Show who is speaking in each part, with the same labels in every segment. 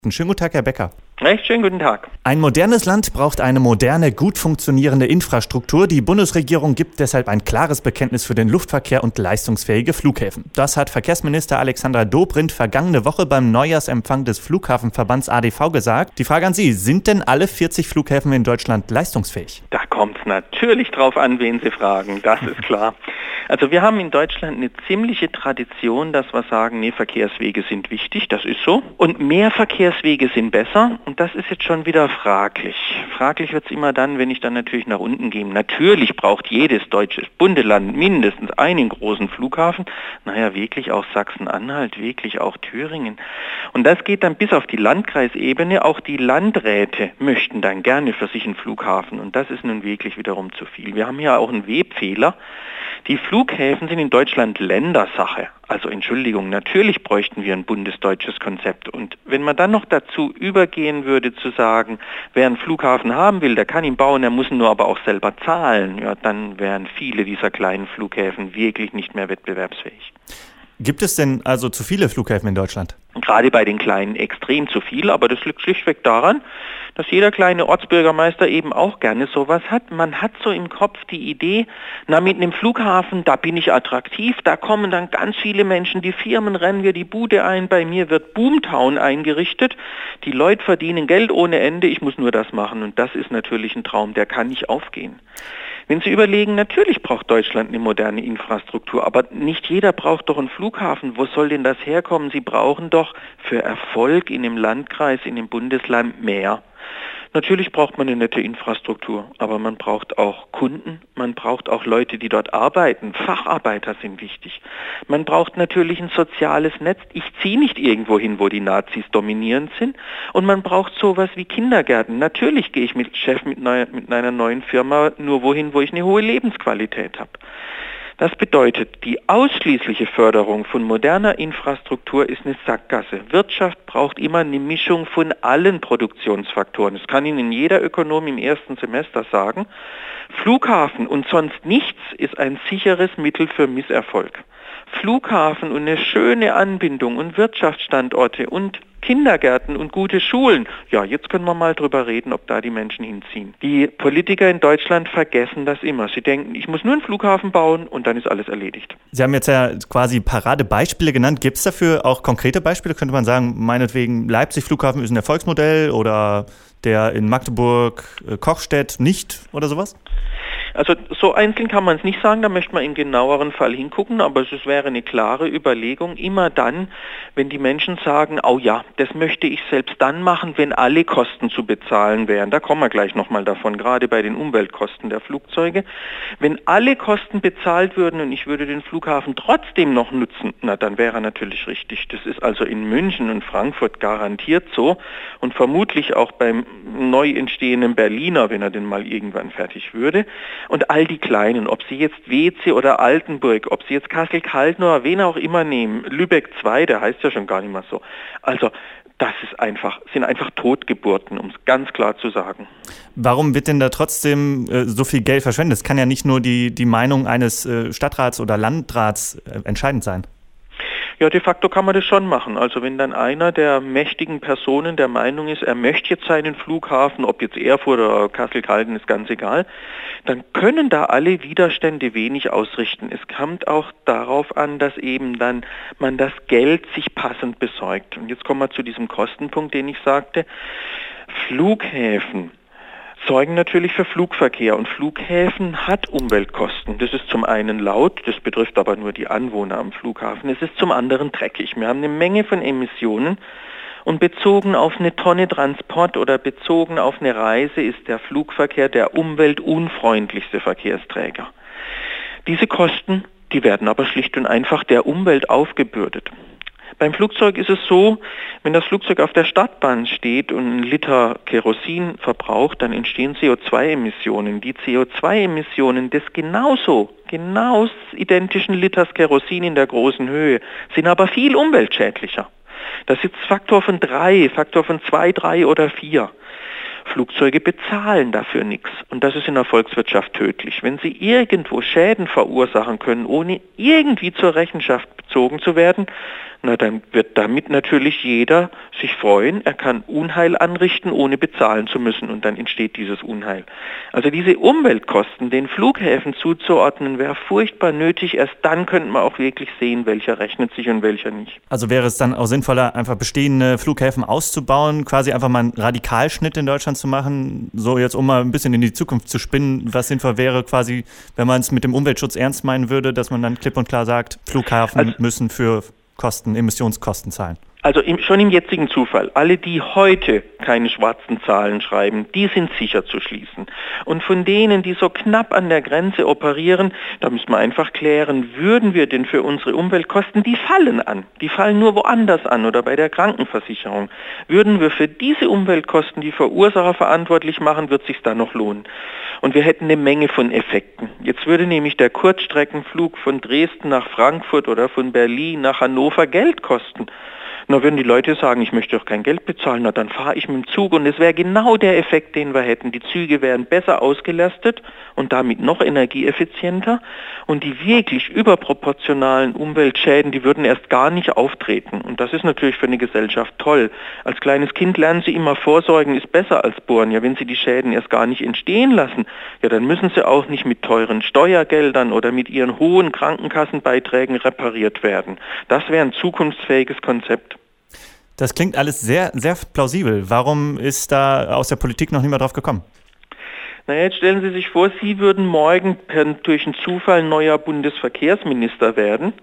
Speaker 1: Schönen guten Tag, Herr Becker.
Speaker 2: Recht schönen guten Tag.
Speaker 1: Ein modernes Land braucht eine moderne, gut funktionierende Infrastruktur. Die Bundesregierung gibt deshalb ein klares Bekenntnis für den Luftverkehr und leistungsfähige Flughäfen. Das hat Verkehrsminister Alexandra Dobrindt vergangene Woche beim Neujahrsempfang des Flughafenverbands ADV gesagt. Die Frage an Sie, sind denn alle 40 Flughäfen in Deutschland leistungsfähig?
Speaker 2: Da kommt es natürlich drauf an, wen Sie fragen, das ist klar. Also wir haben in Deutschland eine ziemliche Tradition, dass wir sagen, nee, Verkehrswege sind wichtig, das ist so. Und mehr Verkehrswege sind besser und das ist jetzt schon wieder fraglich. Fraglich wird es immer dann, wenn ich dann natürlich nach unten gehe. Natürlich braucht jedes deutsche Bundesland mindestens einen großen Flughafen. Naja, wirklich auch Sachsen-Anhalt, wirklich auch Thüringen. Und das geht dann bis auf die Landkreisebene. Auch die Landräte möchten dann gerne für sich einen Flughafen. Und das ist nun wirklich wiederum zu viel. Wir haben hier auch einen Webfehler. Die Flughäfen sind in Deutschland Ländersache. Also Entschuldigung, natürlich bräuchten wir ein bundesdeutsches Konzept. Und wenn man dann noch dazu übergehen würde zu sagen, wer einen Flughafen haben will, der kann ihn bauen, er muss ihn nur aber auch selber zahlen, ja, dann wären viele dieser kleinen Flughäfen wirklich nicht mehr wettbewerbsfähig.
Speaker 1: Gibt es denn also zu viele Flughäfen in Deutschland?
Speaker 2: Gerade bei den Kleinen extrem zu viel, aber das liegt schlichtweg daran, dass jeder kleine Ortsbürgermeister eben auch gerne sowas hat. Man hat so im Kopf die Idee, na mit einem Flughafen, da bin ich attraktiv, da kommen dann ganz viele Menschen, die Firmen rennen mir die Bude ein, bei mir wird Boomtown eingerichtet, die Leute verdienen Geld ohne Ende, ich muss nur das machen und das ist natürlich ein Traum, der kann nicht aufgehen. Wenn Sie überlegen, natürlich braucht Deutschland eine moderne Infrastruktur, aber nicht jeder braucht doch einen Flughafen. Wo soll denn das herkommen? Sie brauchen doch für Erfolg in dem Landkreis, in dem Bundesland mehr. Natürlich braucht man eine nette Infrastruktur, aber man braucht auch Kunden, man braucht auch Leute, die dort arbeiten. Facharbeiter sind wichtig. Man braucht natürlich ein soziales Netz. Ich ziehe nicht irgendwo hin, wo die Nazis dominierend sind. Und man braucht sowas wie Kindergärten. Natürlich gehe ich mit einer neuen Firma nur wohin, wo ich eine hohe Lebensqualität habe. Das bedeutet, die ausschließliche Förderung von moderner Infrastruktur ist eine Sackgasse. Wirtschaft braucht immer eine Mischung von allen Produktionsfaktoren. Das kann Ihnen jeder Ökonom im ersten Semester sagen. Flughafen und sonst nichts ist ein sicheres Mittel für Misserfolg. Flughafen und eine schöne Anbindung und Wirtschaftsstandorte und Kindergärten und gute Schulen. Ja, jetzt können wir mal drüber reden, ob da die Menschen hinziehen. Die Politiker in Deutschland vergessen das immer. Sie denken, ich muss nur einen Flughafen bauen und dann ist alles erledigt.
Speaker 1: Sie haben jetzt ja quasi Paradebeispiele genannt. Gibt es dafür auch konkrete Beispiele? Könnte man sagen, meinetwegen Leipzig-Flughafen ist ein Erfolgsmodell oder der in Magdeburg-Kochstedt nicht oder sowas?
Speaker 2: Also so einzeln kann man es nicht sagen, da möchte man im genaueren Fall hingucken, aber es wäre eine klare Überlegung, immer dann, wenn die Menschen sagen, oh ja, das möchte ich selbst dann machen, wenn alle Kosten zu bezahlen wären. Da kommen wir gleich nochmal davon, gerade bei den Umweltkosten der Flugzeuge. Wenn alle Kosten bezahlt würden und ich würde den Flughafen trotzdem noch nutzen, na dann wäre er natürlich richtig. Das ist also in München und Frankfurt garantiert so und vermutlich auch beim neu entstehenden Berliner, wenn er denn mal irgendwann fertig würde. Und all die Kleinen, ob Sie jetzt Weeze oder Altenburg, ob Sie jetzt Kassel-Calden oder wen auch immer nehmen, Lübeck 2, der heißt ja schon gar nicht mehr so. Also das sind einfach Totgeburten, um es ganz klar zu sagen.
Speaker 1: Warum wird denn da trotzdem so viel Geld verschwendet? Es kann ja nicht nur die Meinung eines Stadtrats oder Landrats entscheidend sein.
Speaker 2: Ja, de facto kann man das schon machen. Also wenn dann einer der mächtigen Personen der Meinung ist, er möchte jetzt seinen Flughafen, ob jetzt Erfurt oder Kassel-Calden, ist ganz egal, dann können da alle Widerstände wenig ausrichten. Es kommt auch darauf an, dass eben dann man das Geld sich passend besorgt. Und jetzt kommen wir zu diesem Kostenpunkt, den ich sagte. Flughäfen sorgen natürlich für Flugverkehr und Flughäfen hat Umweltkosten. Das ist zum einen laut, das betrifft aber nur die Anwohner am Flughafen. Es ist zum anderen dreckig. Wir haben eine Menge von Emissionen und bezogen auf eine Tonne Transport oder bezogen auf eine Reise ist der Flugverkehr der umweltunfreundlichste Verkehrsträger. Diese Kosten, die werden aber schlicht und einfach der Umwelt aufgebürdet. Beim Flugzeug ist es so, wenn das Flugzeug auf der Startbahn steht und einen Liter Kerosin verbraucht, dann entstehen CO2-Emissionen. Die CO2-Emissionen des genau identischen Liters Kerosin in der großen Höhe sind aber viel umweltschädlicher. Das ist Faktor von 2, 3 oder 4. Flugzeuge bezahlen dafür nichts und das ist in der Volkswirtschaft tödlich. Wenn sie irgendwo Schäden verursachen können, ohne irgendwie zur Rechenschaft bezogen zu werden, Na, dann wird damit natürlich jeder sich freuen, er kann Unheil anrichten, ohne bezahlen zu müssen und dann entsteht dieses Unheil. Also diese Umweltkosten den Flughäfen zuzuordnen, wäre furchtbar nötig. Erst dann könnte man auch wirklich sehen, welcher rechnet sich und welcher nicht.
Speaker 1: Also wäre es dann auch sinnvoller, einfach bestehende Flughäfen auszubauen, quasi einfach mal einen Radikalschnitt in Deutschland zu machen, so jetzt um mal ein bisschen in die Zukunft zu spinnen, was sinnvoll wäre quasi, wenn man es mit dem Umweltschutz ernst meinen würde, dass man dann klipp und klar sagt, Flughafen müssen für Emissionskosten zahlen.
Speaker 2: Also schon im jetzigen Zufall, alle, die heute keine schwarzen Zahlen schreiben, die sind sicher zu schließen. Und von denen, die so knapp an der Grenze operieren, da müssen wir einfach klären, würden wir denn für unsere Umweltkosten, die fallen an, die fallen nur woanders an oder bei der Krankenversicherung, würden wir für diese Umweltkosten die Verursacher verantwortlich machen, wird es sich da noch lohnen. Und wir hätten eine Menge von Effekten. Jetzt würde nämlich der Kurzstreckenflug von Dresden nach Frankfurt oder von Berlin nach Hannover Geld kosten. Na, würden die Leute sagen, ich möchte doch kein Geld bezahlen, na dann fahre ich mit dem Zug und es wäre genau der Effekt, den wir hätten. Die Züge wären besser ausgelastet und damit noch energieeffizienter und die wirklich überproportionalen Umweltschäden, die würden erst gar nicht auftreten. Und das ist natürlich für eine Gesellschaft toll. Als kleines Kind lernen sie immer, Vorsorgen ist besser als bohren. Ja, wenn sie die Schäden erst gar nicht entstehen lassen, ja, dann müssen sie auch nicht mit teuren Steuergeldern oder mit ihren hohen Krankenkassenbeiträgen repariert werden. Das wäre ein zukunftsfähiges Konzept.
Speaker 1: Das klingt alles sehr, sehr plausibel. Warum ist da aus der Politik noch niemand drauf gekommen?
Speaker 2: Na, jetzt stellen Sie sich vor, Sie würden morgen durch einen Zufall neuer Bundesverkehrsminister werden.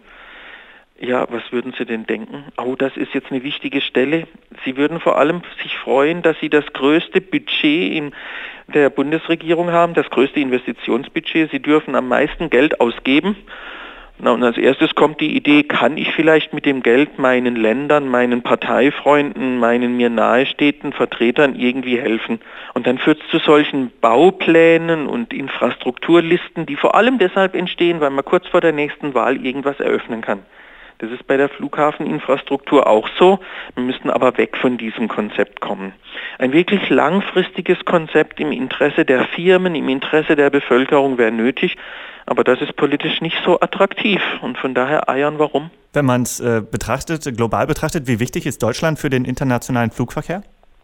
Speaker 2: Ja, was würden Sie denn denken? Oh, das ist jetzt eine wichtige Stelle. Sie würden vor allem sich freuen, dass Sie das größte Budget in der Bundesregierung haben, das größte Investitionsbudget. Sie dürfen am meisten Geld ausgeben. Na, und als erstes kommt die Idee, kann ich vielleicht mit dem Geld meinen Ländern, meinen Parteifreunden, meinen mir nahestehenden Vertretern irgendwie helfen? Und dann führt es zu solchen Bauplänen und Infrastrukturlisten, die vor allem deshalb entstehen, weil man kurz vor der nächsten Wahl irgendwas eröffnen kann. Das ist bei der Flughafeninfrastruktur auch so. Wir müssten aber weg von diesem Konzept kommen. Ein wirklich langfristiges Konzept im Interesse der Firmen, im Interesse der Bevölkerung wäre nötig. Aber das ist politisch nicht so attraktiv und von daher eiern warum.
Speaker 1: Wenn man es global betrachtet, wie wichtig ist Deutschland für den internationalen Flugverkehr?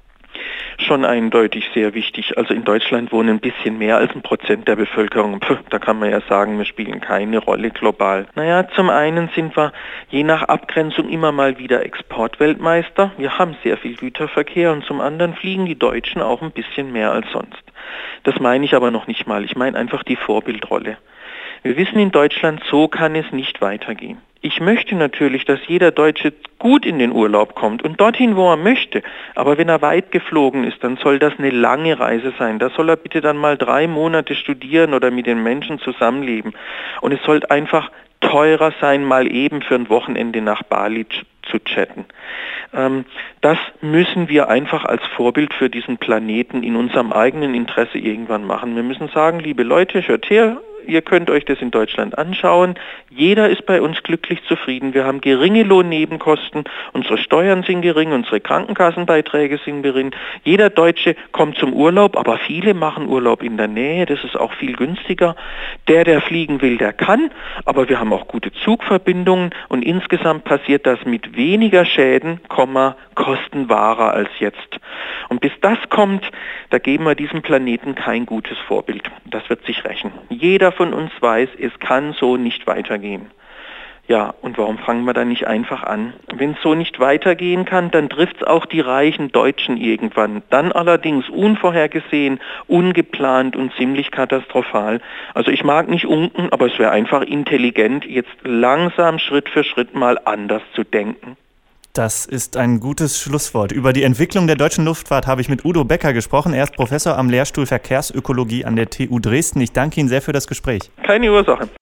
Speaker 2: Schon eindeutig sehr wichtig. Also in Deutschland wohnen ein bisschen mehr als 1% der Bevölkerung. Da kann man ja sagen, wir spielen keine Rolle global. Naja, zum einen sind wir je nach Abgrenzung immer mal wieder Exportweltmeister. Wir haben sehr viel Güterverkehr und zum anderen fliegen die Deutschen auch ein bisschen mehr als sonst. Das meine ich aber noch nicht mal. Ich meine einfach die Vorbildrolle. Wir wissen in Deutschland, so kann es nicht weitergehen. Ich möchte natürlich, dass jeder Deutsche gut in den Urlaub kommt und dorthin, wo er möchte. Aber wenn er weit geflogen ist, dann soll das eine lange Reise sein. Da soll er bitte dann mal 3 Monate studieren oder mit den Menschen zusammenleben. Und es sollte einfach teurer sein, mal eben für ein Wochenende nach Bali zu chatten. Das müssen wir einfach als Vorbild für diesen Planeten in unserem eigenen Interesse irgendwann machen. Wir müssen sagen, liebe Leute, hört her, ihr könnt euch das in Deutschland anschauen. Jeder ist bei uns glücklich zufrieden. Wir haben geringe Lohnnebenkosten, unsere Steuern sind gering, unsere Krankenkassenbeiträge sind gering. Jeder Deutsche kommt zum Urlaub, aber viele machen Urlaub in der Nähe, das ist auch viel günstiger. Der fliegen will, der kann, aber wir haben auch gute Zugverbindungen und insgesamt passiert das mit weniger Schäden, kostenwahrer als jetzt. Und bis das kommt, da geben wir diesem Planeten kein gutes Vorbild. Das wird sich rächen. Jeder von uns weiß, es kann so nicht weitergehen. Ja, und warum fangen wir da nicht einfach an? Wenn es so nicht weitergehen kann, dann trifft es auch die reichen Deutschen irgendwann. Dann allerdings unvorhergesehen, ungeplant und ziemlich katastrophal. Also ich mag nicht unken, aber es wäre einfach intelligent, jetzt langsam Schritt für Schritt mal anders zu denken.
Speaker 1: Das ist ein gutes Schlusswort. Über die Entwicklung der deutschen Luftfahrt habe ich mit Udo Becker gesprochen. Er ist Professor am Lehrstuhl Verkehrsökologie an der TU Dresden. Ich danke Ihnen sehr für das Gespräch.
Speaker 2: Keine Ursache.